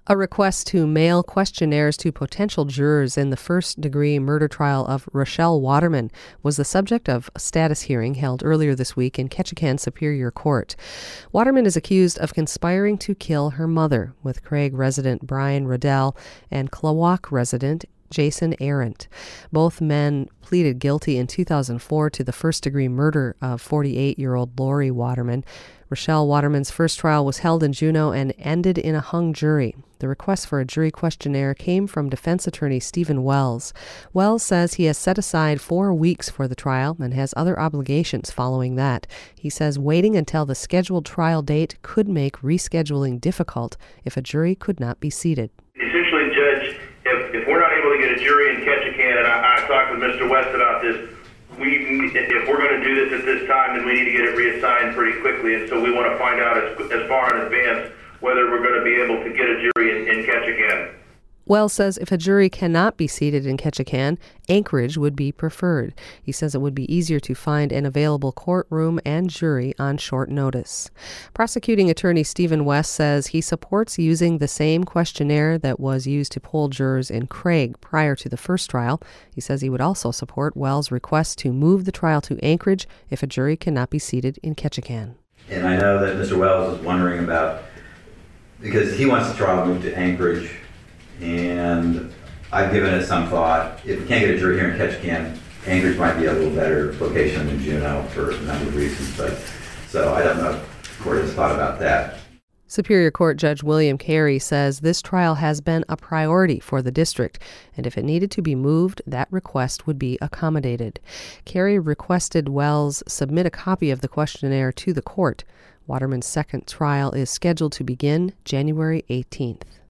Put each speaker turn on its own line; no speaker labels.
A request to mail questionnaires to potential jurors in the first-degree murder trial of Rochelle Waterman was the subject of a status hearing held earlier this week in Ketchikan Superior Court. Waterman is accused of conspiring to kill her mother with Craig resident Brian Riddell and Klawock resident Jason Arendt. Both men pleaded guilty in 2004 to the first-degree murder of 48-year-old Lori Waterman. Rochelle Waterman's first trial was held in Juneau and ended in a hung jury. The request for a jury questionnaire came from defense attorney Stephen Wells. Wells says he has set aside 4 weeks for the trial and has other obligations following that. He says waiting until the scheduled trial date could make rescheduling difficult if a jury could not be seated.
Essentially, Judge, if we're not able to get a jury in Ketchikan, and I talked with Mr. West about this, if we're going to do this at this time, then we need to get it reassigned pretty quickly. And so we want to find out as far in advance whether we're going to be able to get a jury in Ketchikan.
Wells says if a jury cannot be seated in Ketchikan, Anchorage would be preferred. He says it would be easier to find an available courtroom and jury on short notice. Prosecuting attorney Stephen West says he supports using the same questionnaire that was used to poll jurors in Craig prior to the first trial. He says he would also support Wells' request to move the trial to Anchorage if a jury cannot be seated in Ketchikan.
And I know that Mr. Wells is wondering about, because he wants the trial moved to Anchorage, and I've given it some thought. If we can't get a jury here in Ketchikan, Anchorage might be a little better location than Juneau for a number of reasons. But so I don't know if the court has thought about that.
Superior Court Judge William Carey says this trial has been a priority for the district, and if it needed to be moved, that request would be accommodated. Carey requested Wells submit a copy of the questionnaire to the court. Waterman's second trial is scheduled to begin January 18th.